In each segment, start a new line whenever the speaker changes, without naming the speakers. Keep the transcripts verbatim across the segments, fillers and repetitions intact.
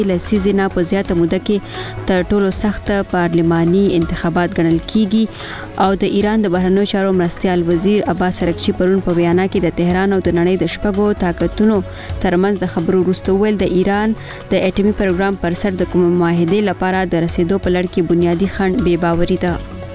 لسیزې نه په زیاته موده کې تر ټولو سخت پارلماني انتخابات ګڼل کیږي او د ایران د بهرنیو چارو مرستیال وزیر عباس ارغچی پرون په بیان کې د تهران او د نړۍ د شپږو طاقتونو ترمنځ د خبرو وروسته ویل د ایران د اټومي پروګرام پر سر د کوم معاهدې لپاره د رسیدو په لړ کې بنیادی خنډ بې باوري ده.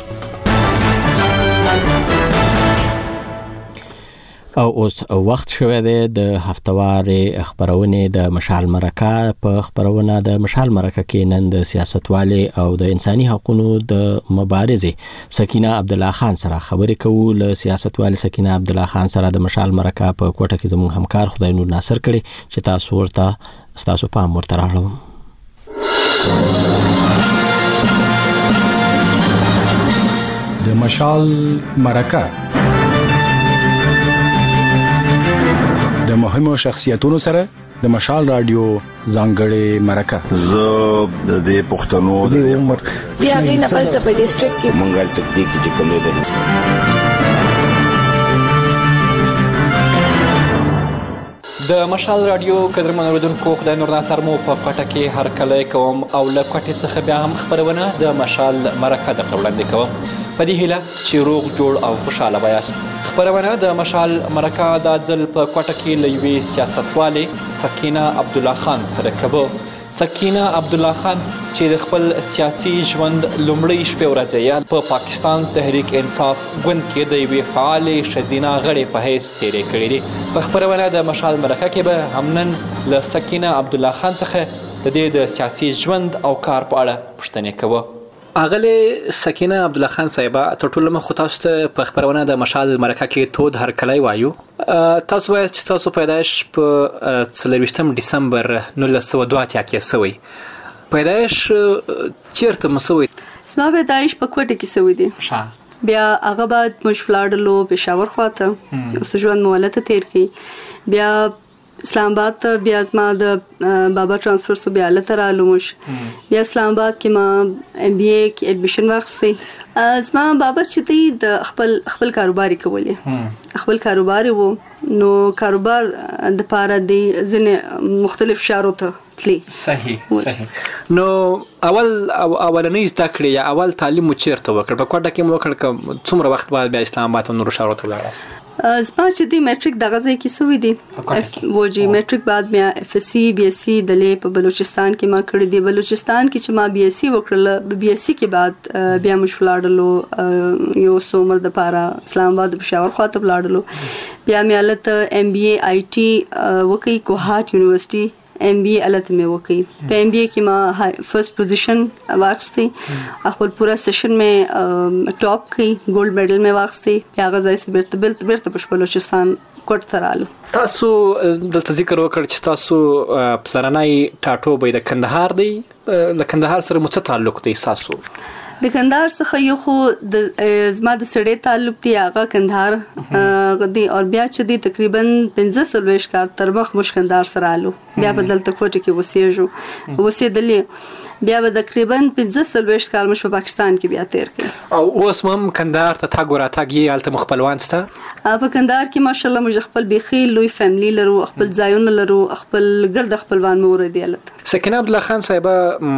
او اوس وخت شوه د هفتوارې خبرونه د مشال مرکه په خبرونه د مشال مرکه کې نن د سیاستوالي او د انساني حقوقو د مبارزې سکینه عبد الله خان سره خبرې کوو. له سیاستوالي سکینه عبد الله خان سره د مشال مرکه په کوټه کې زموږ همکار خدای نور ناصر کړي چې تاسو ورته تاسو په امر تراړو.
د مشال مرکه د مهمو شخصیتونو سره د مشال رادیو ځانګړې مرکه.
زه د دې پښتنو د عمر
بیا غي نه پس په ډیسټریکټ کې
منګل تکتیک چې کومه ده
د مشال رادیو قدرمن اوریدونکو خدای نور ناصر مو په کوټه کې هر کله کوم او له کوټې څخه بیا هم خبرونه د مشال مرکه د وړاندې کوم په دې هیله چې روغ جوړ او خوشاله وایاست. خبرونه د مشال مرکه د ځل په کوټه کې لوي سیاستوالي سکینه عبد الله خان سره کوو. سکینه عبد الله خان چې د خپل سیاسي ژوند لومړی شپه ورځې په پاکستان تحریک انصاف ګوند کې د یوې فعالې ښځینه غړې په حیث تیرې کړې دي. په خبرونه د مشال مرکه کې به همنن له سکینه عبد الله خان څخه د دې د سیاسي ژوند او کار په اړه پوښتنې کوو. اغله سکینه عبد الله خان صاحب ته ټول مخ تاسو ته په خبرونه د مشال مرکه کې تود هر کله وایو. تاسو وایي چې تاسو پیدائش په څلرویشتم ډسمبر نولس سوه دوه اتیا کې سوی. پیدائش چیرته مسوي؟
سما پیدائش په کوټه کې سوی دی. بیا هغه بعد مش فلاړلو پېښور خواته اوس ژوند مولته تیر کی. بیا اسلام آباد ته بیا زما د بابا ترانسفر سو بیا لته رالو مش. بیا اسلام آباد کې ما ام بي اي کې اډمیشن واخیستی. زما بابا چې دی د خپل خپل کاروبار کولې خپل کاروبار وو نو کاروبار د پاره دی ځنه مختلف شهرو ته تلی.
صحیح صحیح. نو اول اولنۍ زده کړې یا اول تعلیم مو چیرته وکړ؟ په کوټه کې مو وکړ که څومره وخت بعد بیا اسلام آباد او نورو شهرو ته ولاړ؟
زما چې دی میټریک دغه ځای کې سوی دی و جی میټریک بعد بیا اف اس سی بی اس سی دلې په بلوچستان کې ما کړی دی. بلوچستان کې چې ما بی اس سی وکړل بی اس سی کې بعد بیا مش ولاړلو یو څو عمر د پاره اسلام آباد پېښور خواته ولاړلو. بیا مې الته ام بي اي آی ټي وکي کوهات یونیورسيټي ام بي اي الته مې وکي. په ام بي اي کې ما فرست پوزیشن واخیستی. خپل پورا سیشن مې ټاپ کړی ګولډ میډل مې واخیستی. بیا غځای سي بیرته بیرته په بلوچستان کوټ ته رالو.
تاسو دلته ذکر وکړ چې تاسو پلرنۍ ټاټوبی د کندهار دی. د کندهار سره مو څه تعلق دی تاسو؟
د کندهار څخه یو خو د زما د سړې تعلق دی هغه کندهار غدي او بیا چې دی تقریبا پنځه سلويش کار تر مخ مش کندهار سره آلو. بیا په دلته کوټه کې وسیږو وسیدلې. بیا به تقریبا پنځه سلويش کار مش په پاکستان کې بیا تیر کړ.
او اوس هم کندهار ته تاګ وراتاګي الته مخبلوان ستا؟
په کندهار کې ماشاءالله موږ خپل بيخي لوی فیملی لرو خپل ځایونه لرو خپل ګرد خپلوان مور دی الته.
سکینه عبد الله خان صاحب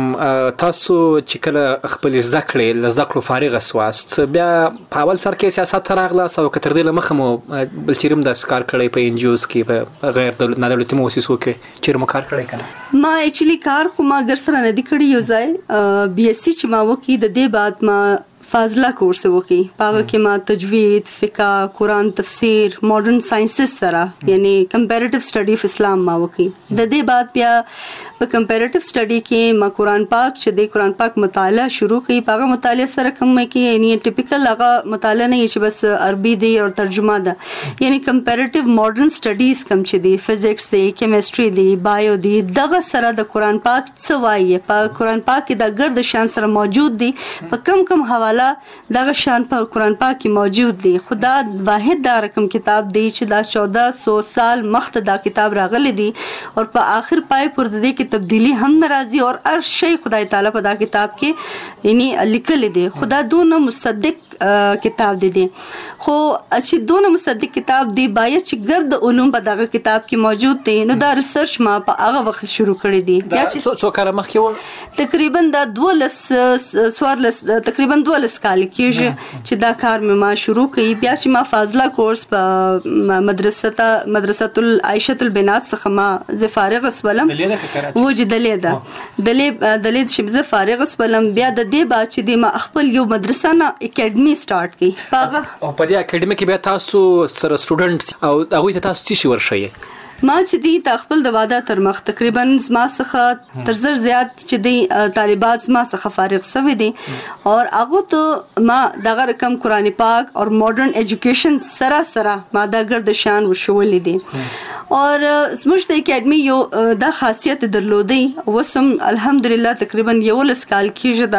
تاسو چې کله خپل ذکرې لزکلو فارغ اسواست بیا په اول سر کې سیاست راغله او کتر دې لمخ مو بل چیرم د سکار کړي په ان جی اوز کې په غیر دولتي مؤسسو کې چیرم کار کړی کنه؟
ما اکچولی کار خو ما ګر سره نه دی کړی. یو ځای بي اس سی چې ما وکي د دې بعد ما فاضله کورس وکي. پاغه کې ما تجوید فقہ قرآن تفسیر ماډرن ساينسز سره یعنی کمپیریټیو سټڈی اف اسلام ما وکي. د دې بعد بیا په کمپیریټیو سټڈی کې ما قرآن پاک چې د قرآن پاک مطالعه شروع کړي. پاغه مطالعه سره کوم کې یعنی ټیپیکل هغه مطالعه نه چې بس عربي دی او ترجمه ده. یعنی کمپیریټیو ماډرن سټڈیز کوم چې دی فزکس دی کیمستري دی بایو دی دغه سره د قرآن پاک څه وایي په قرآن پاک کې د ګرد شان سره موجود دی. په کم کم حواله دغه شان په قرآن پاک کې موجود دی. خدا واحد دا رقم کتاب دی چې دا چودہ سو سال مخته دا کتاب راغلی دی او په آخر پای پر د دې کې تبدیلی هم ناراضي او هر شی خدای تعالی په دا کتاب کې یعنی لیکل دی. خدا دونه مصدق کتاب دی دی خو چې دونه مصدق کتاب دی باید چې ګرد علوم په دغه کتاب کې موجود دي نو دا ریسرچ ما په هغه وخت شروع کړی دی
دا څو کال مخکې و
تقریبا دا دولس سوارلس تقریبا دولس کال کېږي چې دا کار مې ما شروع کړی بیا چې ما فاضله کورس په مدرسه مدرسه العائشه البنات څخه ما زه فارغ اسولم و چې دلې ده دلې دلې چې زه فارغ اسولم بیا د دې بعد چې د ما خپل یو مدرسه نه اکیډمي سٹارټ کړي هغه
او په دې اکیډمي کې بیا تاسو سره سټوډنټس او هغه ته تاسو څه ورشي
ما چې دی تا خپل د واده تر مخ تقریبا ما څخه تر زر زیات چې دی طالبات ما څخه فارغ شوي دي او هغه ته ما دغه رقم قرآن پاک او ماډرن ایجوکیشن سره سره ما دا ګرد شان وشولې دي او زموږ د اکیډمي یو دا خاصیت درلودي وسم الحمدلله تقریبا یو لس کال کېږي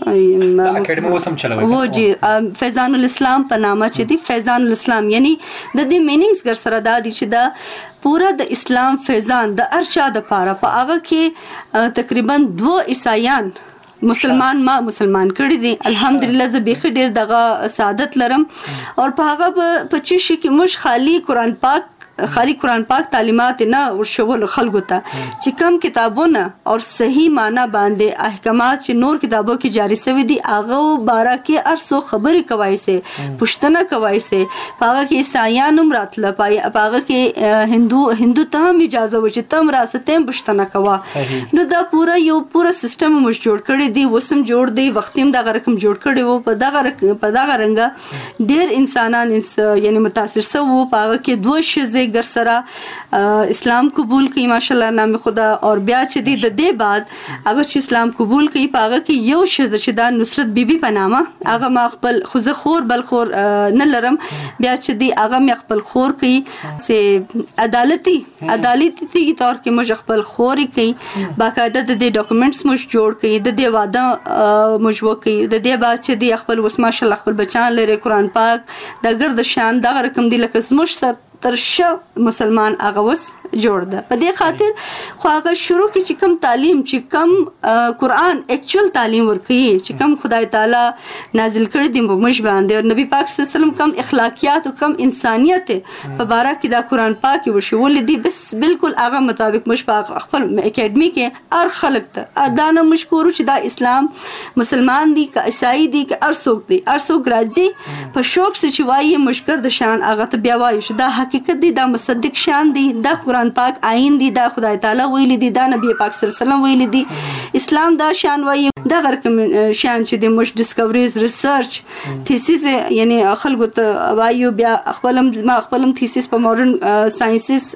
دا
اکیډمي وسم چلوي
وو جی فیضان الاسلام په نامه چې دی فیضان الاسلام یعنی د دې مینینګز ګر سره دا دي چې دا پورا د اسلام فیضان د ارشاد لپاره په هغه کې تقریبا دو عیسایان مسلمان ما مسلمان کړی دي الحمدلله زه به ډیر دغه سعادت لرم او په هغه په چی شي کې مش خالی قرآن پاک خالی قرآن پاک تعلیمات نه ورشول خلکو ته چې کم کتابونه او صحیح معنی باندې احکامات چې نور کتابو کې جاری شوی دي هغه بارا کې ارسو خبرې کوي سي پښتنه کوي سي هغه کې عیسایان هم راتله هغه کې هندو هندو ته هم اجازه و چې تم راسته پښتنه کوا نو دا پورا یو پورا سیستم مش جوړ کړی دی وسم جوړ دی وختیم دا رقم جوړ کړی وو په دا په دا رنګه ډیر انسانان یعنی متاثر سو هغه کې دوه شزه ګر سره اسلام قبول کړي ماشاءالله نام خدا او بیا چې د دې بعد هغه چې اسلام قبول کړي پاغه کې یو شزه چې دا نصرت بیبي په نامه هغه ما خپل خوځه خور بل خور نه لرم بیا چې دی هغه مې خپل خور کړي سه عدالتي عدالتي طور کې مج خپل خور کړي باقاعده د دې ډاکومېنټس مش جوړ کړي د دې واده مج وکړي د دې بعد چې دی خپل وس ماشاءالله خپل بچان لري قرآن پاک د ګرد شان دا رقم دی لکه سمش سره ترشه مسلمان هغه وس جوړ ده په دې خاطر خو هغه شروع کې چې کم تعلیم چې کم قرآن اکچوال تعلیم ورکړي چې کم خدای تعالی نازل کړی دی په مش باندې او نبی پاک صلی الله علیه وسلم کم اخلاقیات او کم انسانیت په باره کې دا قرآن پاک وشول دي بس بالکل هغه مطابق مش په خپل اکیډمي کې ار خلق ته دانه مشکور چې دا اسلام مسلمان دي که عیسائی دي که ارسوک دي ارسوک راځي په شوق سره چې وایي مشکر د شان هغه ته بیا وایي چې دا حقیقت دی دا مصدق شان دی دا قرآن پاک آئین دی دا خدای تعالی ویلی دی دا نبی پاک صلی الله علیه وسلم ویلی دی اسلام دا شان وایي دا غرکم شان چې د مش ډیسکوریز ریسرچ تھیسیس یعنی خلکو ته وایو بیا خپلم ما خپلم تھیسیس په ماډرن ساينسز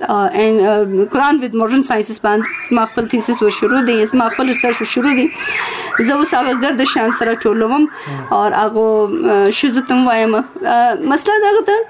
ان قرآن وذ ماډرن ساينسز باندې ما خپل تھیسیس و شروع دی ما خپل ریسرچ شروع دی زه اوس هغه ګرد شان سره ټولوم او هغه شذتم وایم مسله دا ده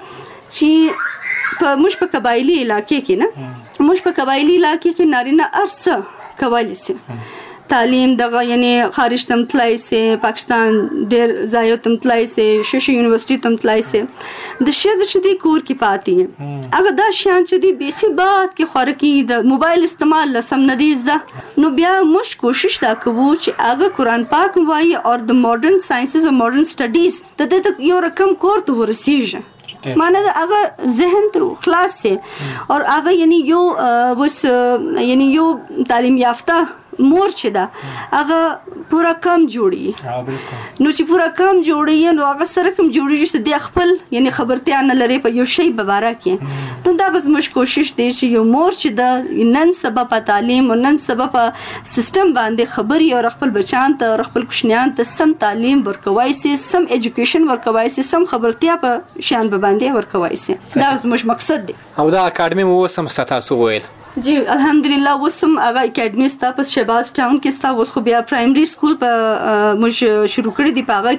چې په مش په قبایلی علاقې کې نه مش په قبایلی علاقې کې نارینه ارڅ کولی سي تعلیم دغه یعنی خارج تم تلای سي پاکستان ډیر ځایو تم تلای سي شوشي یونیورسيټي تم تلای سي د شذ چې دی کور کې پاتې هغه دا شان چې دی بيخي باد کې خورکی د موبایل استعمال لسم ندیز ده نو بیا مش کوشش دا کوو چې هغه قرآن پاک وایي او د ماډرن ساينسز او ماډرن سټډیز د دې یو رقم کور ته ورسیږي معنی دا هغه ذهن تر خلاص سي اور هغه یعنی یو وس یعنی یو تعلیم یافته مور چې دا هغه پورا کم جوړي نو چې پورا کم جوړي نو هغه سره کم جوړي چې د خپل یعنی خبرتیا نه لري په یو شی بباره کې نو دا غز مش کوشش دی چې یو مور چې دا نن سبب تعلیم او نن سبب سیستم باندې خبري او خپل بچان ته خپل کوشنیان ته سم تعلیم ورکوي سي سم ایجوکیشن ورکوي سي سم خبرتیا په شان باندې ورکوي سي دا مش مقصد دی
او دا اکیډمي مو سم ستاسو ویل
جی الحمدلله وسم هغه اکیډمي ستا په شهباز ټاون کې ستا وس خو بیا پرایمري سکول په مش شروع کړی دی پاغه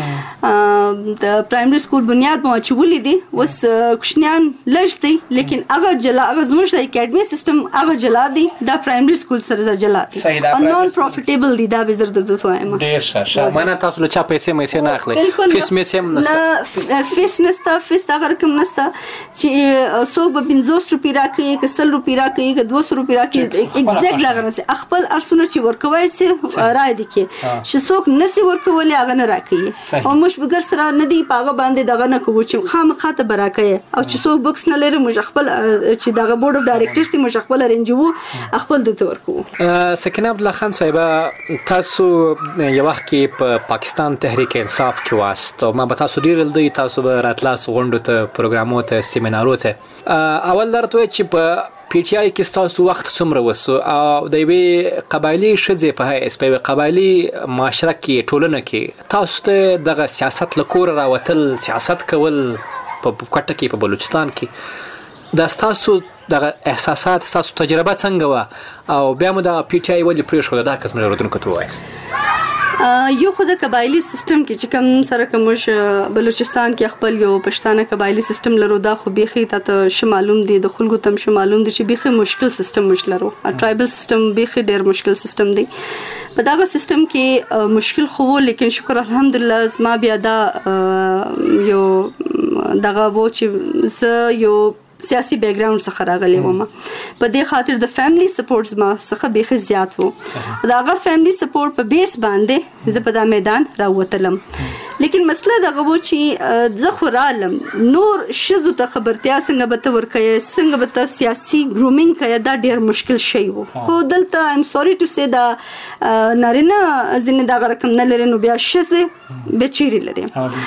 کې د پرایمري سکول بنیاد مو چولې دي وس کوشنیان لږ دي لیکن هغه جلا هغه زموږ د اکیډمي سیستم هغه جلا دي دا پرایمري سکول سره جلا دي او نون پروفیټیبل دي دا به زر د وایم
ډیر ښه مانه تاسو له چا پیسې مې نه اخلي فیس مې سم
نسته فیس نسته فیس دا رقم نسته چې سو به پنځوس روپیا راکې که سل روپیا راکې راکې که دوه سوه روپۍ راکې اګزیکټ هغه نه سي خپل ارسونه چې ورکوی سي رای دي کې چې څوک نسي ورکولی هغه نه راکوي او موږ بګر سره نه دی په هغه باندې دغه نه کوو چې خامخا ته به راکوي او چې څوک بکس نه لري موږ خپل چې دغه بورډ اف ډایرکټرز دي موږ خپل ارنجوو خپل دته ورکوو.
سکینه عبدالله خان صاحبه تاسو یو وخت کې په پاکستان تحریک انصاف کې واست او ما به تاسو ډیر لدی تاسو به راتلاس غونډو ته پروګرامو ته سیمینارو ته اول درته چې په پی ټی آی کې تاسو وخت څومره وسو او د یوې قبایلی ښځې په حیث په یوې قبایلي معاشره کې ټولنه کې تاسو ته دغه سیاست له کوره راوتل سیاست کول په کوټه کې په بلوچستان کې دا تاسو دغه احساسات تاسو تجربه څنګه وه او بیا مو د پی ټی آی ولې پرېښوده دا قسم اورېدونکو ته ووایاست.
یو خو د قبایلی سیستم کې چې کوم سره کوم بلوچستان کې خپل یو پښتانه قبایلی سیستم لرو دا خو بیخي ته ش معلوم دي د خلکو تم ش معلوم دي چې بیخي مشکل سیستم مش لرو ټرایبل سیستم بیخي ډیر مشکل سیستم دی په داغه سیستم کې مشکل خو لیکن شکر الحمدلله زما بیا دا یو دغه وو چې ز یو سیاسي بیک ګراوند څخه راغلی وم په دې خاطر د فیملی سپورټ ما څخه بیخي زیات وو دا هغه فیملی سپورټ په بیس باندې زه په دا میدان راوتلم لیکن مسله دا غو چې زه خو رالم نور شزو ته خبرتیا څنګه به ته ورکې څنګه به ته سیاسي ګرومینګ کړه دا ډیر مشکل شی وو خو دلته ایم سوري ټو سي دا نارینه ځینې دا رقم نه لري نو بیا شزه بچیری لري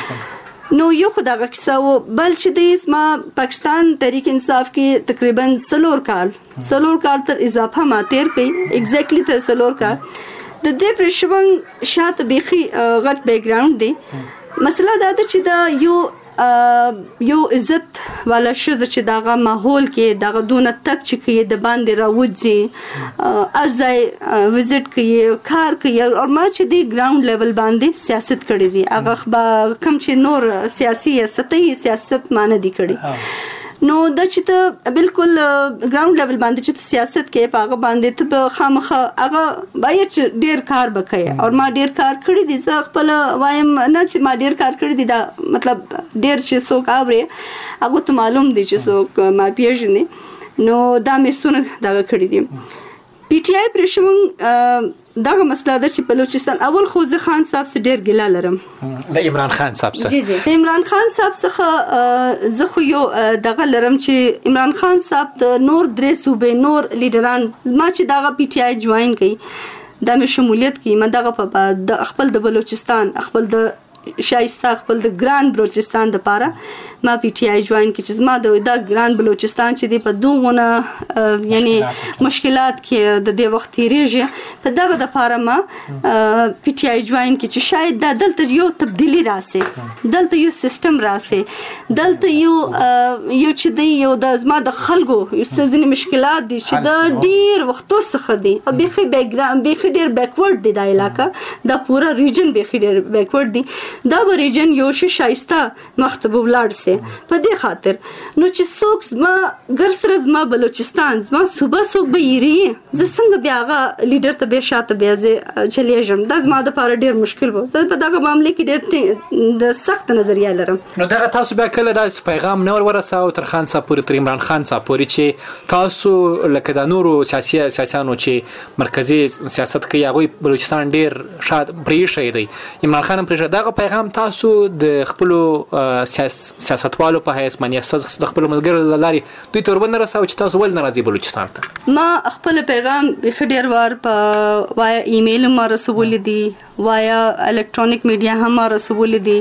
نو یو خدا غکسا و بل چې د اسما پاکستان تحریک انصاف کې تقریبا سلور کال سلور کال تر اضافه ما تیر کړي ایگزیکټلی ته سلور کال د دې پرشبنګ شاته بيخي غټ بیک ګراوند دی مسله دا ده چې دا یو یو عزت والا شذ چې داغه ماحول کې داغه دونه تک چې کې د باندې راوځي ازای وزټ کې کار کوي او ما چې دی ګراوند لیول باندې سیاست کړی دی هغه خبر کم چې نور سیاسي سطحي سیاست مان دي کړی نو د چې ته بالکل ګراوند لیول باندې چې سیاست کې پاغه باندې ته خامخه هغه باید ډیر کار وکړي او ما ډیر کار کړی دي زه خپل وایم نه چې ما ډیر کار کړی دي دا مطلب ډیر چې څوک اوري هغه ته معلوم دي چې څوک ما پیژني نو دا مې سونه دا کړی دي پی ټی آی پرشمن دغه مسله ده چې بلوچستان اول خو زه خان صاحب سره ډیر ګیله لرم
د عمران خان صاحب سره
د عمران خان صاحب څخه زه خو یو دغه لرم چې عمران خان صاحب د نور درې صوبې نور لیډران ما چې دغه پی ټی آی جوائن کړي د مې شمولیت کړي ما دغه په د خپل د بلوچستان خپل د شایسته خپل د ګران بلوچستان د پاره ما پی ټی آی جوائن کې چې ما د دا ګران بلوچستان چې دی په دوغونه یعنی مشکلات کې د دې وخت تیریږي په دغه د پاره ما پی ټی آی جوائن کې چې شاید د دلته یو تبدیلی راسي دلته یو سیستم راسي دلته یو یو چې دی یو د ما د خلکو یو څه مشکلات دي چې د ډیر وختو څخه دي او بيخي بیک ګراوند بيخي ډیر بیکورډ دی دا علاقہ دا پورا ریجن بيخي ډیر بیکورډ دی دا ریجن یو شي شایسته مختبو ولاړ سي په دې خاطر نو چې څوک زما ګر سره زما بلوچستان زما صوبه څوک به یری زه څنګه بیا هغه لیډر ته به شاته بیا زه چلیږم دا زما د لپاره ډیر مشکل وو زه په دغه معاملې کې ډیر د سخت نظریه لرم
نو دغه تاسو بیا کله دا پیغام نور ورساو تر خان صاحب پورې تر عمران خان صاحب پورې چې تاسو لکه د نورو سیاسي سیاسانو چې مرکزی سیاست کوي هغه بلوچستان ډیر شاد پرې شي دی عمران خان پرې دغه پیغام تاسو د خپل سیاستوالو په حیث باندې د خپل ملګرو لاري دوی ته ورونه رساو چې تاسو ول ناراضي بلوچستان ته
ما خپل پیغام ډیر وار په وایا ایمیل ما رسول دي وایا الکترونیک میډیا هم رسول دي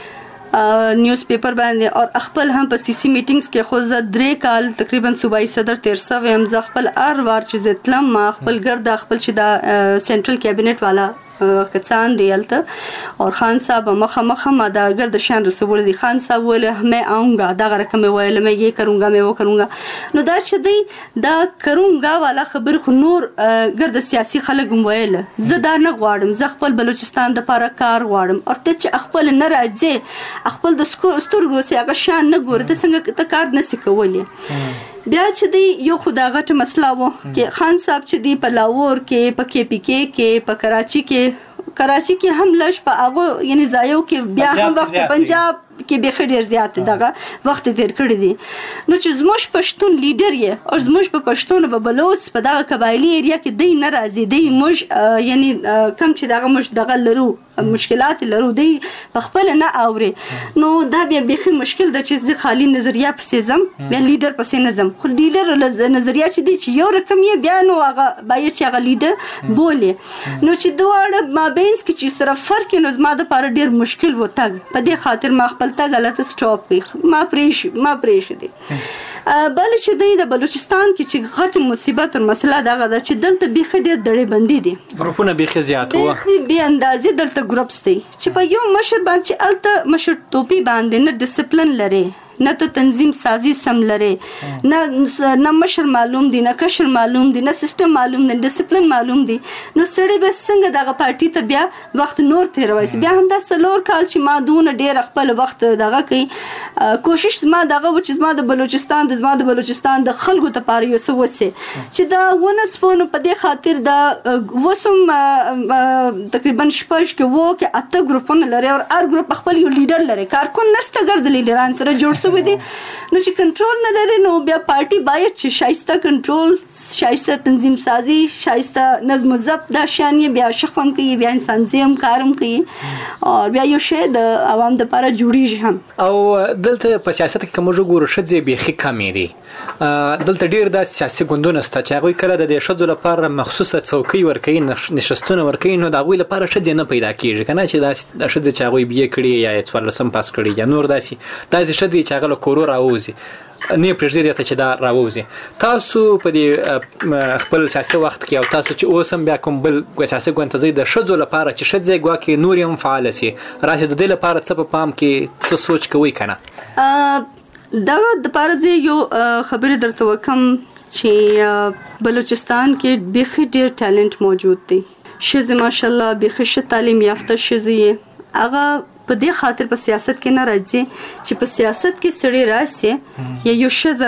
نیوز پیپر باندې او خپل هم په سی سی میټینګز کې خو زه درې کال تقریبا صوبایي صدر تیر سوم هم ز خپل ار وار چې زتلم ما خپل ګرد خپل چې دا سنټرل کابینټ والا کسان دی الته اور خان صاحب مخه مخه ما دا ګرد شان رسول دي خان صاحب ول میں آؤنگا دا رقم ویل میں یہ کروں گا میں وہ کروں گا نو دا چې دی دا کروں گا والا خبر خو نور ګرد سیاسي خلک ویل زه دا نه غواړم زه خپل بلوچستان د پاره کار غواړم او ته چې خپل نه راځي خپل د ستورګو سي هغه شان نه ګور د څنګه ته کار نه سکولې بیا چې دی یو خدا غټ مسله وو چې خان صاحب چې دی په لاهور کې په کې پی کې کې په کراچي کې کراچي کې هم لږ په هغه یعنی ځایو کې بیا هم وخت پنجاب کې به ډیر زیات دغه وخت تیر کړی دی. نو چې زموږ پښتون لیډر یې او زموږ په پښتون په بلوچ په دغه قبایلی ایریا کې دی ناراضي دی موږ یعنی کم چې دغه موږ دغه لرو مشکلات لرو دی په خپل نه اوري. نو دا بیا به مشکل د چې خالی نظریه پسې زم بیا لیډر پسې نه زم. خو لیډر نظریه چې دی چې یو رقم یې بیا نو هغه باید چې هغه لیډر بولي. نو چې دواړه مابینس کې چې سره فرق نو ما د پاره ډیر مشکل و تګ په دې خاطر ما خپل تګ غلط سټاپ کړ ما پریش ما پریش دي. بل چې دی د بلوچستان کې چې غټ مصیبت او مسله دغه ده چې دلته به ډیر دړې بندي دي
ګروپونه به زیات وو
به اندازې دلته ګروپس دي چې په یو مشر باندې الته مشر ټوپی باندې نه ډیسپلین لري نه ته تنظیم سازی سم لري نه نه مشر معلوم دي نه کشر معلوم دي نه سیستم معلوم دي ډیسپلین معلوم دي. نو سړی به څنګه دغه پارټي ته بیا وخت نور تیروي. بیا هم دا سلور کال چې ما دون ډیر خپل وخت دغه کوي کوشش ما دغه و چې ما د بلوچستان د زما د بلوچستان د خلکو ته پاره یو څه وڅه چې دا ونه سپونه په دې خاطر دا وسم تقریبا شپږ کې وو کې اته ګروپونه لري او هر ګروپ خپل یو لیډر لري کارکون نسته ګرځي لیډران سره جوړ سوي دي. نو چې کنټرول نه لري نو بیا پارټي باید چې شایسته کنټرول شایسته تنظیم سازی شایسته نظم و ضبط دا شانې بیا شخون کوي بیا انسان زم کارم کوي او بیا یو شی د عوام د لپاره جوړیږي هم.
او دلته په سیاست کې کوم جوړ شځې به خې کمې دي دلته ډیر د سیاسي ګوندونو ست چې هغه کله د شذو لپاره مخصوصه څوکۍ ورکوي نشستونه ورکوي نو دا غوي لپاره شځې نه پیدا کیږي کنه چې دا شځې چې هغه بیا کړی یا څوارلسم پاس کړی یا نور داسي داسې شځې چې هغه کورو راوځي نه پرېږدي ته چې دا راوځي. تاسو په دې خپل سیاسي وخت کې او تاسو چې اوسم بیا کوم بل سیاسي ګوند ته ځئ د ښځو لپاره چې ښځې ګواکې نور هم فعاله سي راشي د دې لپاره څه په پام کې څه سوچ کوئ کنه؟
دغه د لپاره زه یو خبرې درته وکم چې بلوچستان کې بیخي ډیر ټالنت موجود دی. ښځې ماشاءالله بیخي ښه تعلیم یافته ښځې هغه په دې خاطر په سیاست کې نه راځي چې په سیاست کې سړی راشي یا یو ښځه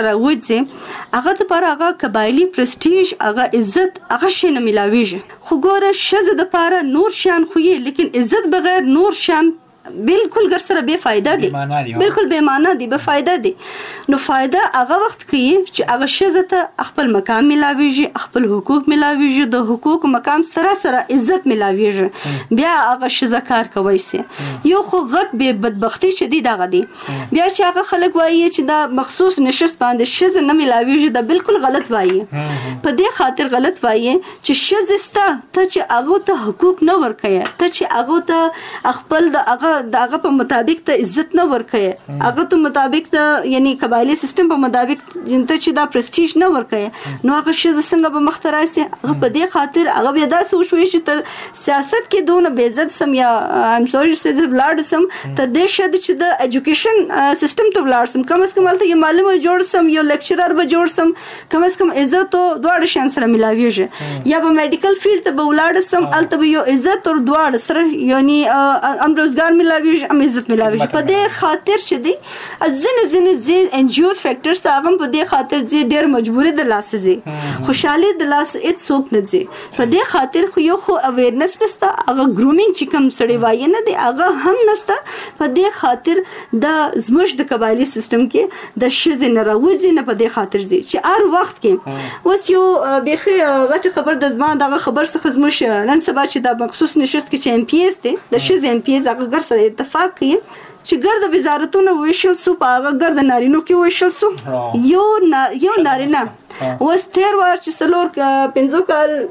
راوځي هغه د لپاره هغه قبایلی پرستیج هغه عزت هغه شی نه ملاویږي. خو ګوره ښځه د لپاره نور شان خو یې لیکن عزت بغیر نور شان بالکل ګر سره بے فائدہ دي بالکل بے معنی دي بے فائدہ دي. نو فائدہ هغه وخت کې چې هغه ښځه ته خپل مقام ملاويږي خپل حقوق ملاويږي د حقوق مقام سره سره عزت ملاويږي بیا هغه ښځه کار کوي سي. یو خو غټ به بدبختی شدید هغه دي بیا چې هغه خلک وایي چې دا مخصوص نشست باندې ښځه نه ملاويږي دا بالکل غلط وایي. په دې خاطر غلط وایي چې ښځه ستا ته چې هغه ته حقوق نه ورکړي ته چې هغه ته خپل د هغه دغه په مطابق ته عزت نه ورکړي هغه ته مطابق ته یعنی قبایلی سیستم په مطابق ته چې دا پرستیج نه ورکړي نو هغه ښځه څنګه به مخ ته راشي. هغه په دې خاطر هغه بیا دا سوچ وي چې تر سیاست کې دونه بې عزت سم یا ایم سوري چې ولاړ سم تر دې شد چې د ایجوکیشن سیستم ته ولاړ سم کم از کم الته یو معلم جوړ سم یو لیکچرر به جوړ سم کم از کم عزت او دواړه شان سره ملاويږي یا په میډیکل فیلډ ته به ولاړ سم الته به یو عزت او دواړه سره یعنی ام روزګار ملاويږي ام عزت ملاويږي. په دې خاطر چې دی ځنه ځنه زی ان جی او فیکټرز هغه په دې خاطر زی ډېر مجبورې د لاس زی خوشاله د لاس هیڅ څوک نه زی په دې خاطر خو یو خو اویرنس نسته هغه ګرومینګ چې کوم سړی وایي نه دی هغه هم نسته. په دې خاطر د زموږ د قبایلی سیستم کې د ښځې نه راوځي نه په دې خاطر زی چې هر وخت کې اوس یو بیخي غټ خبر د زما دغه خبر څخه زموږ نن سبا چې د مخصوص نشست کې چې ام پی ایس دی د ښځې ام پی ایس هغه ګر سره اتفاق کوي چې ګرد وزارتونه ویشل سو په هغه ګرد نارینو کې ویشل سو یو نا یو نارینه اوس تیر وار چې سلور پنځو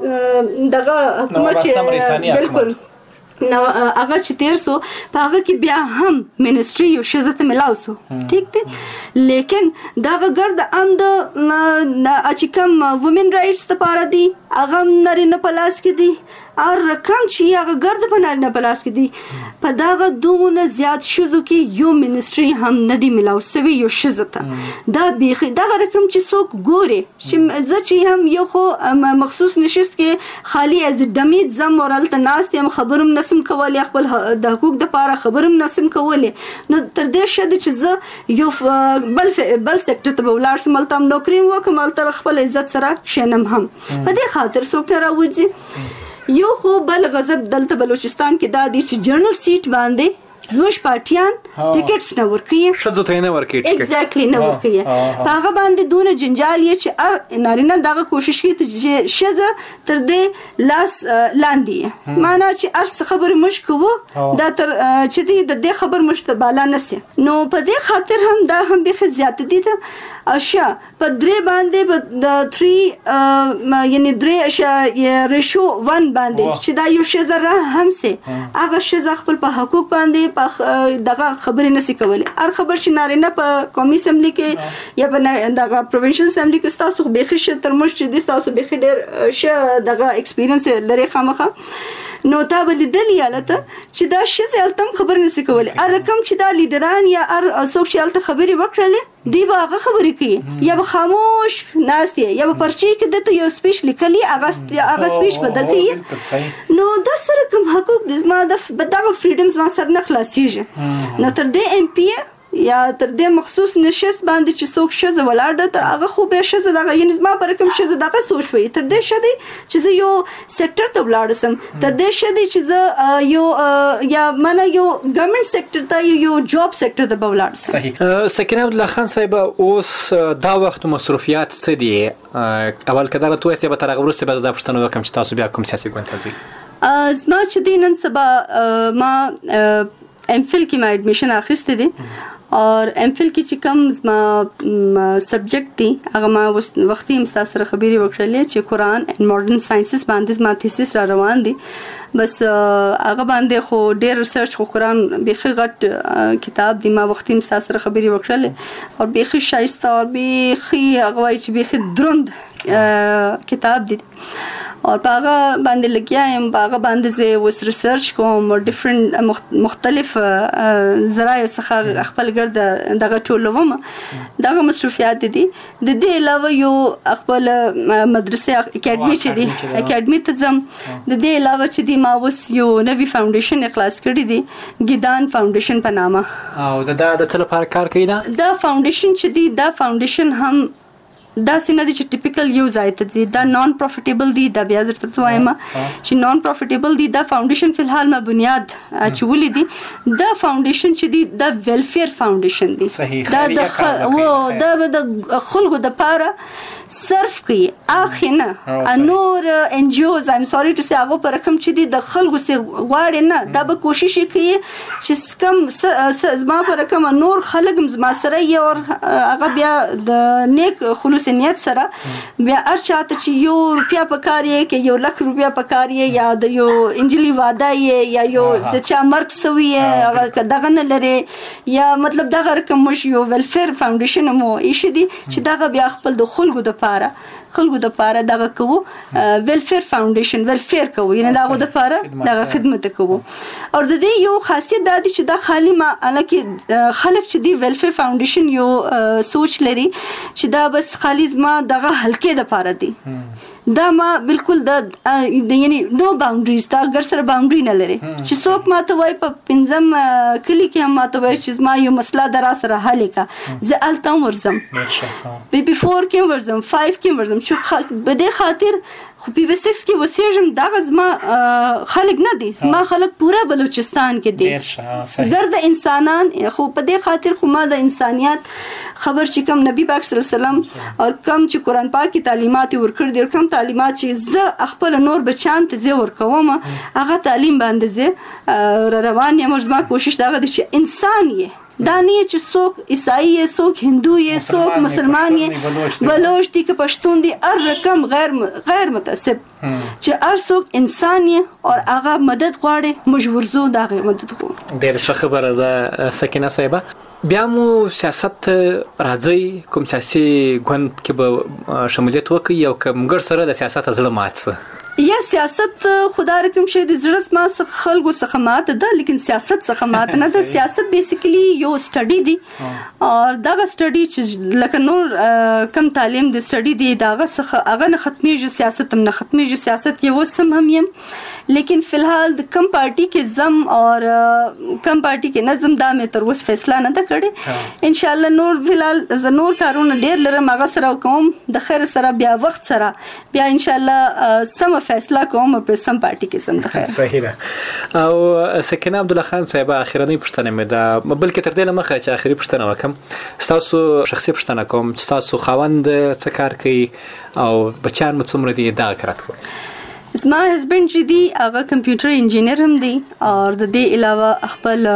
کال دغه حکومت بالکل نو هغه چې تیر سو په هغه کې بیا هم منسټري یو ښځه ته ملاو سو ٹھیک دی لیکن دغه ګرد ام د چې کوم وومن رائټس لپاره دی هغه نارینه په لاس کې دی او رقم چې هغه ګرد په نارینه په لاس کې دی په دغه دومره زیات ښځو کې یو منسټري هم نه دی ملاو سوی یو ښځه ته دا بیخي دغه رقم چې څوک ګوري چې زه چې هم یو خو مخصوص نشست کې خالی از دمید زم ورالته ناست یم خبرم نسم کولی خپل د حقوق د پاره خبرم نسم کولی نو تر دې شد چې زه یو بل بل سېکټر ته ولاړ سم تم نوکری وکم تر خپل عزت سره شنم هم په دې خاطر څوک ته راوځي. یو خو بل غضب دلته بلوچستان کې دا دی چې جنرال سیټ باندې زموږ پارټیان ټیکټس نه ورکوي،
ښځو ته یې نه ورکوي ټیکټ،
ایگزیکټلی نه ورکوي. په هغه باندې دونه جنجال یې چې ار نارینه دغه کوشش کوي چې ښځه تر دې لاس لاندې معنا چې ار څه خبرې موږ کوو دا تر چې دې د دې خبر موږ تر بالا نه سي. نو په دې خاطر هم دا هم به زیات دي ته اشیا په درې باندې د تھری یعنی درې اشیا ریشو ون باندې چې دا یو ښځه را هم سي هغه ښځه خپل په حقوق باندې په دغه خبرې نسی کولای. هر خبر چې نارینه په قومي اسمبلی کې یا په دغه پروینشل اسمبلی کې تاسو به خښ تر مش چې د تاسو به ډېر ش دغه ایکسپیرینس لري خامخه نو تا بل دلی حالت چې دا ښځه التم خبر نسی کولای. ار رقم چې دا لیډران یا ار څوک چې الته خبرې وکړلې دی به هغه خبرې کوي یا به خاموش ناست یا به پرچی کې دته یو سپیش لیکلی هغه هغه سپیش په دکی نو دا سره کوم حقوق د زما د دغه فریډمز ما سره نه خلاصيږي. نو تر دې ام پی یا تر دې مخصوص نشست باندې چې څوک ښځه ولاړ ده تر هغه خو به ښځه دغه یعنې زما په رقم ښځه دغه سوچ وي تر دې ښه دی چې زه یو سیکټر ته ولاړ سم، تر دې ښه دی چې زه یو یا منه یو ګورنمنت سیکټر ته یو جاب سیکټر ته به ولاړ سم.
صحیح. سکینه عبدالله خان صاحب اوس دا وخت مصروفیات څه دي؟ اول که دا راته ووایاست به تر هغه وروسته به زه دا پوښتنه وکړم چې تاسو بیا کوم سیاسي ګوند ته ځئ؟
زما چې دی نن سبا ما ام فل کې ما ایډمیشن اخیستی دی اور ام فل کې چې کوم زما سبجیکټ دی هغه ما وختي مستاسو سره خبرې وکړلې چې قرآن اینڈ ماډرن ساينسز باندې زما تھیسس را روان دي بس هغه باندې خو ډېر ریسرچ خو قرآن بیخي غټ کتاب دی ما وختي مستاسو سره خبرې وکړلې اور بیخي شایسته اور بیخي هغه وایي چې بیخي دروند کتاب دی اور په هغه باندې لګیا یم په هغه باندې زه اوس ریسرچ کوم ډیفرنٹ مختلف ذرایع څخه خپل ګرد دغه ټولوم دغه مصروفیات دي. د دې علاوه یو خپل مدرسې اکیډمي چې دی اکیډمي ته ځم. د دې علاوه چې دی ما اوس یو نوی فاونډیشن اخلاص کړی دی ګیدان فاونډیشن په نامه
او د دا د څه لپاره کار کوي؟ دا
دا فاونډیشن چې دی دا فاونډیشن هم دا سینه دي چې ټیپیکل یو ځای ته ځي دا نان پروفیټیبل دي دا بیا درته وایم چې نان پروفیټیبل دي. دا فاونډیشن فی الحال ما بنیاد اچولې دي. دا فاونډیشن چې دی دا ویلفیر فاونډیشن دی دا د و دا د خلکو د پاره صرف کوي اخینه نور ان جی اوز ایم سوري ټو سي هغه پر رقم چې دی د خلکو سي غواړي نه دا به کوشش کوي چې کم زما پر رقم نور خلک زما سره یو هغه بیا د نیک خلوص نیت سره بیا هر چاته چې یو روپیا پکاري کې یو لک روپیا پکاري یا د یو انجلی واده یا یو د چا مرګ سوی هغه دغه نه لري یا مطلب دغه رقم مش یو ویلفیر فاونډیشن مو ایشي دي چې دغه بیا خپل د خلکو د پاره خلکو د پاره دغه کوو ویلفیر فاونډیشن ویلفیر کوو یعنی دغه د پاره دغه خدمت کوو. او د دې یو خاصیت دا دي چې دا خالی ما الکه خلک چې دی ویلفیر فاونډیشن یو سوچ لري چې دا بس خالی زما دغه حلقې د پاره دي دا ما بالکل د یعنی نو باونډریز دا ګر سره باونډری نه لري چې څوک ما ته وای په پنځم کلی کې هم ما ته وای چې ما یو مسله در سره حل کا زه التم ورزم بي بي فور کې ورزم فایو کې ورزم چې به د خاطر خو بي بي سکس کې وسیږم دا زما خلک نه دي زما خلک پورا بلوچستان کې دي ګرد انسانان خو په دې خاطر خو ما د انسانيت خبر چې کوم نبی پاک صلی الله علیه وسلم او کوم چې قرآن پاک کی تعلیمات ورکړ دي کوم تعلیمات چې زه خپل نور بچان ته زه ورکوم هغه تعلیم باندې زه روان یم زما کوشش دا غواړي چې انسان یې دا نه چې څوک عیسائی یې څوک هندو یې څوک مسلمان یې بلوچ دي که پښتون دي هر رقم غیر غیر متعصب چې هر څوک انسان یې او هغه مدد غواړي موږ ورزو دا غي مدد غواړو.
ډېر ښه خبره ده سکینه صاحبه. بیا مو سیاست راځي کوم سیاسي ګوند کې به شمولیت وکړي او کوم ګر سره د سیاست زړه مات څه
یا سیاست خدا رقم شه د زړه ما څخه خلکو څخه مات ده لیکن سیاست څخه مات نه ده. سیاست بیسیکلی یو سټډي دی او دغه سټډي چې لکه نور کم تعلیم د سټډي دی دغه څخه هغه نه ختميږي سیاست هم نه ختميږي سیاست کې وسم هم يم لیکن فی الحال د کم پارټي کې زم او کم پارټي کې نظم دا مې تر اوسه فیصله نه ده کړې. ان شاء الله نور فی الحال ز نور کارونه ډیر لرم هغه سره کوم د خیر سره بیا وخت سره بیا ان شاء الله سم فیصله کوم او په سم پارټي کې سم ته
صحیح ده. او سکینه عبد الله خان صاحب اخیرنی پښتنه مې ده بلکې تر دې لمخه چې اخیری پښتنه وکم تاسو شخصي پښتنه کوم تاسو خاوند څه کار کوي او بچیان مو څومره دي دا کرات کوي؟
زما هسبند چې دی هغه کمپیوټر انجینر هم دی او د دې علاوه خپل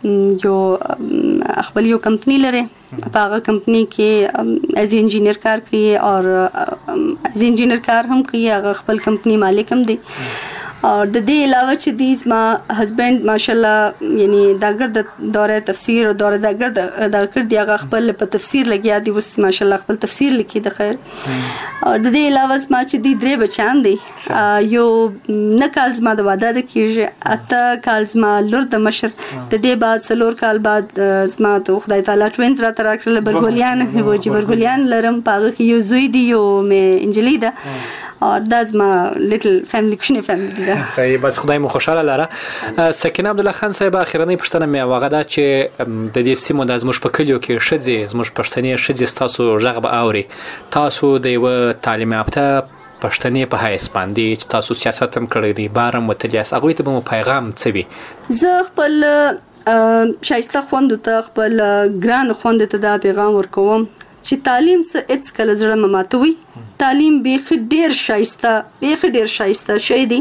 یو خپل یو کمپنی لري په هغه کمپنی کې ایز انجینر کار کوي او ایز انجینر کار هم کوي هغه خپل کمپنی مالک هم دی او د دې علاوه چې دی زما هسبند ماشاءالله یعنی داګر د دوره تفسیر او دوره داګر د کړ دی هغه خپل په تفسیر لګیا دی وس ماشاءالله خپل تفسیر لیکي د خیر او د دې علاوه زما چې دی درې بچان دی یو نه کال زما د واده د کیږي اته کال زما لور د مشر د دې بعد څلور کال بعد زما ته خدای تعالی توینز را تر کړل برګولیان هو چې برګولیان لرم پاغه کې یو زوی دی یو مې انجلی ده او دا زما لیټل فیملی کوشنه فیملی ده.
صحیح بس خدای مو خوشاله لاره. سکینه عبد الله خان صاحب اخیرنی پښتنه مې واغه دا چې د دې سیمو د زموږ په کلیو کې شځې زموږ پښتنې شځې تاسو ژغ به اوري تاسو د یو تعلیم یافته پښتنې په حیث باندې چې تاسو سیاست هم کړی دی بارم وتلیاس هغه ته مو پیغام څه وي؟
زه خپل شایسته خوند ته خپل ګران خوند ته دا پیغام ورکوم چې تعلیم څه اڅ کله زړه مماتوي. تعلیم بیخ ډیر شایسته بیخ ډیر شایسته شي دی.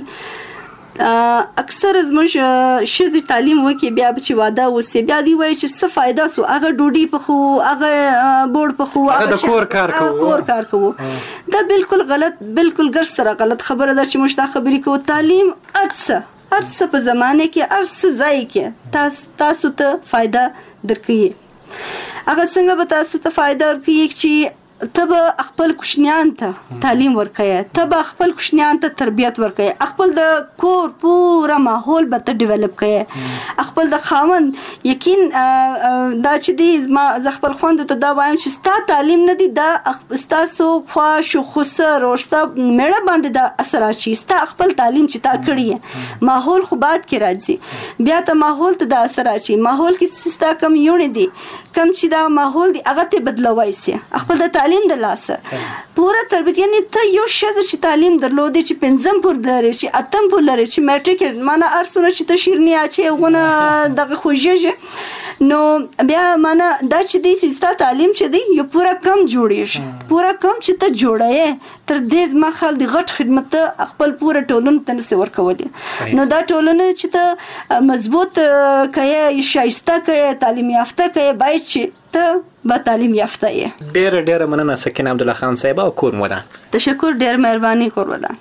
اکثر زموږ شذ تعلیم وکي بیا چې واده وسه بیا دی وای چې څه فائدہ سو هغه ډوډۍ په خو هغه بورډ په خو
هغه د کور کار کوو
کور کار کوو دا بالکل غلط بالکل ګر سره غلط خبره ده چې موږ دا خبرې کوو. تعلیم ارڅ ارڅ په زمانه کې ارڅ ځای کې تاسو تاسو ته فائدہ درکې هغه څنګه به تاسو ته فائدہ ورکړي چې تب خپل کوشنیان ته تعلیم ورکړي تب خپل کوشنیان ته تربیت ورکړي خپل د کور پورا ماحول به ته ډیولپ کړي خپل د خاوند یقین دا چې دی ما خپل خوند ته دا وایم چې ستا تعلیم نه دی دا ستاسو خواش او خسر او ستا مړه باندې دا اثر اچي ستا خپل تعلیم چې تا کړی ماحول خو باد کې راځي بیا ته ماحول ته دا اثر اچي ماحول کې ستا کم یونی دی کم چې دا ماحول دی هغه ته بدلوي سي خپل د تعلیم د لاسه پورا تربیت یعنی ته یو شذ چې تعلیم درلودې چې پنځم پور لري چې اتم پور لري چې میټریک معنا ارسونه چې تشیرنی اچي غونه دغه خوږه نو بیا معنا دا چې دی چې ستا تعلیم چې دی یو پورا کم جوړیږي پورا کم چې ته جوړې تر دې زما خل دی غټ خدمت خپل پورا ټولن تنسي ورکولې نو دا ټولن چې ته مضبوط کای شایسته کای تعلیم یافته کای باید چې ته با تعلیم یافته یې.
ډېر ډېر مننه سکینه عبد الله خان صاحب او کور مودان.
تشکر ډېر مهرباني کور ودان.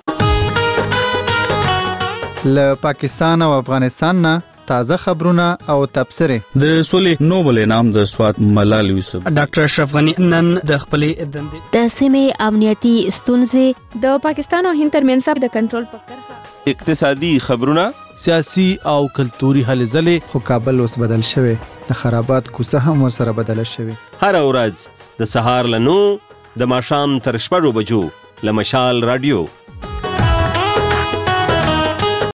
له پاکستان او افغانستان نه تازه خبرونه او تبصره
د سولې نوبل انعام د سواد ملال یوسف
ډاکټر اشرف غنی نن د خپلې دندې
د سیمې امنیتي ستونزې
د پاکستان او هند ترمنځ د کنټرول په کرښه
اقتصادي خبرونه
سیاسي او کلتوري هلې ځلې
خو کابل اوس بدل شوی د خرابات کوڅه هم ورسره بدل شوی
هر ورځ د سهار له نو د ماښام تر شپږو بجو له مشال رادیو